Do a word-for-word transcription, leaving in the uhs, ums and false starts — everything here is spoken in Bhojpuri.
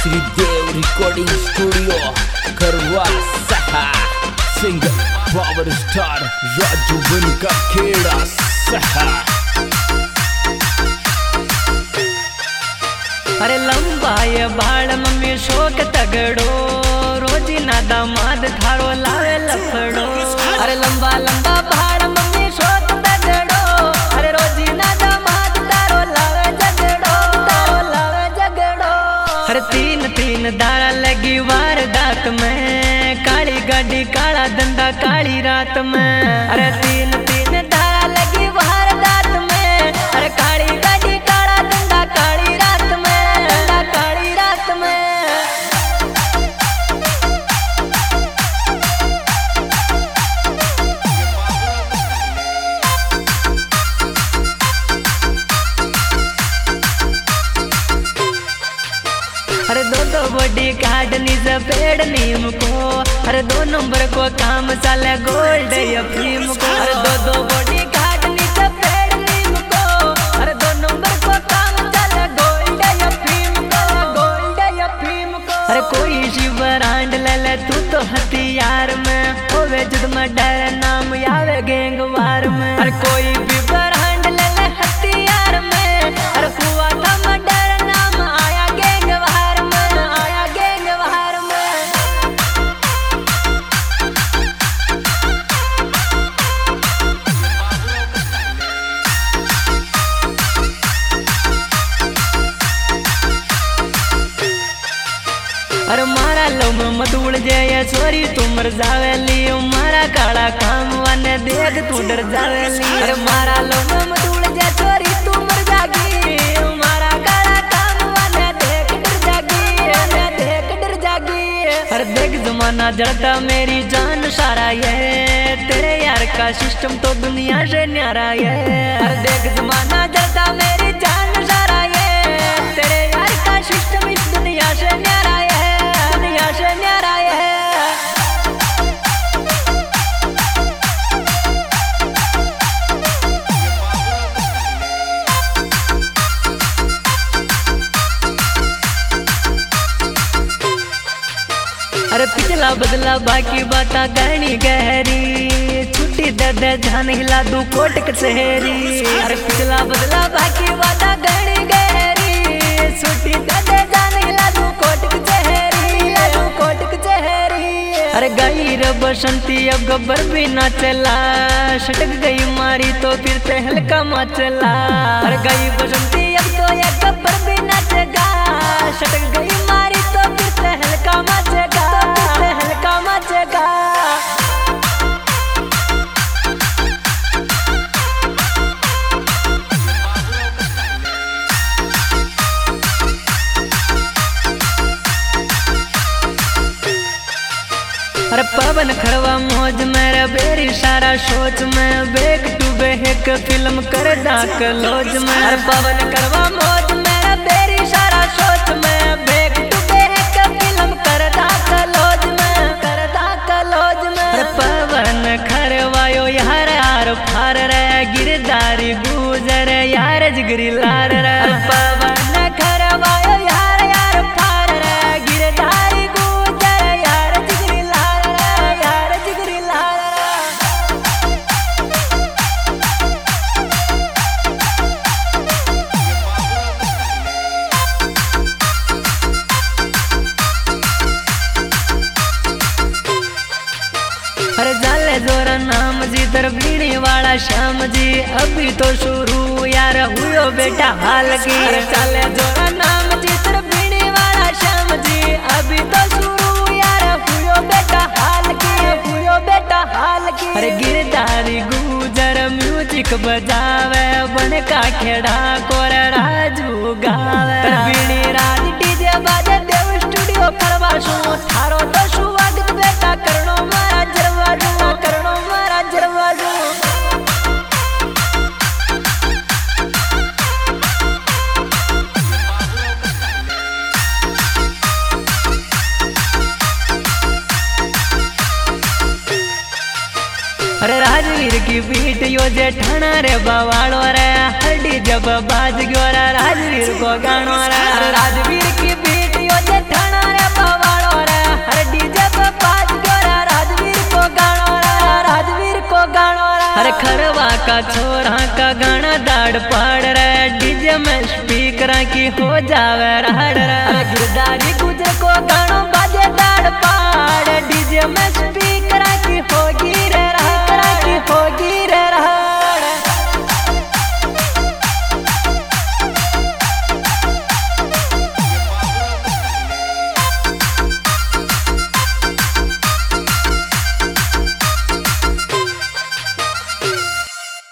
श्रीदेव रिकॉर्डिंग स्टूडियो खरवा सहा सिंगर पावर स्टार राजू बनका खेड़ा सहा। अरे लंबा ये बाल मम्मी शोक तगड़ो रोजी ना दामाद थारो लावे लफड़ो। अरे लंबा लंबा बाल मम्मी शोक तगड़ो अरे रोजी ना दामाद तारो लावे झगड़ो तारो लावे झगड़ो। अरे तीन तीन दाड़ा लगी वारदात में काली गाड़ी काला धंधा काली रात में। अरे तीन तीन दाड़ा लगी वारदात में अरे काली गाड़ी काला धंधा काली रात में धंधा काली रात में। अरे दो दो बॉडी कार्ड निज पेड़ नीम को अरे दो नंबर को काम चले गोल्ड या फिल्म को। अरे दो दो बॉडी कार्ड निज पेड़ नीम को अरे दो नंबर को काम चले गोल्ड या फिल्म को गोल्ड या फिल्म को। अरे कोई सी ब्रांड ले ले तू तो हथियार में होवे जुद में डर नाम आवे गैंगवार में। अरे कोई भी ब्रांड ले ले हथियार में अरे कुआ था में डर नाम आया गैंगवार में आया गैंगवार में। अरे मारा लो में मत उड़ जाए सॉरी तू मर जावेली मारा काला काम वाने देख तू डर जावेली। अरे मारा लो में मत उड़ जाए सॉरी तू मर जागी मारा काला काम वाने देख डर जागी वाने देख डर जागी। अरे देख जमाना जड़ता मेरी जान सारा ये तेरे यार का सिस्टम तो दुनिया से न्यारा ये। अरे देख जमाना जड़ता मेरी जान सारा ये तेरे यार का सिस्टम इस दुनिया से न्यारा ये दुनिया से न्यारा ये। अरे पिछला बदला बाकी बाता गहनी गहरी छुट्टी दे दे जान हिला दू कोट कचहरी। अरे पिछला बदला बाकी बाता गहनी गहरी छुट्टी दे दे जान हिला दू कोट कचहरी हिला दू कोट कचहरी। अरे गई रे बसंती अब गब्बर भी ना चला सटक गई मारी तो फिर से हल्का मचला। अरे गई बसंती अब तो ये गब्बर भी ना चगा सटक गई मारी तो फिर से हल्का मचगा हल्का मचगा। अरे पवन खड़वा मौज मेरे बेरी सारा सोच में बेक डूबे एक फिल्म कर डाक लॉज में। अरे पवन खड़वा मौज मेरे बेरी सारा सोच में बेक डूबे एक फिल्म कर डाक लॉज में कर डाक लॉज में। अरे पवन खड़वायो यार यार फार रे गिरदारी गुजर यार जिगरी लार रे। पवन खड़वायो यार यार फार रे गिरदारी गुजर यार जिगरी लार रे यार जिगरी लार रे। अरे जाले जोरा नाम जी दर बीड़ी वाला श्याम जी अभी तो शुरू यार हुयो बेटा हाल की। अरे जाले जोरा नाम जी दर बीड़ी वाला श्याम जी अभी तो शुरू यार हुयो बेटा हाल की हुयो बेटा हाल की। अरे गिरदारी गुजर म्यूजिक बजावे बन का खेड़ा कोर राजू गावे। बीड़ी राज डीजे बाजे देव स्टूडियो करवासू थारो तो स्वागत बेटा करनो मारा जरवाजू करनो मारा जरवाजू। अरे राजवीर की बीट यो जेठाना रे बवाड़ो रे हड्डी जब बाज गयो रे राजवीर को गानो रे। राजवीर की बीट यो जेठा अरे खड़वा का छोरा का गाना दाड़ पाड़ रहा डीजे में स्पीकर की हो जावे राड़ रे। गिरदारी गुजर को गाना बाजे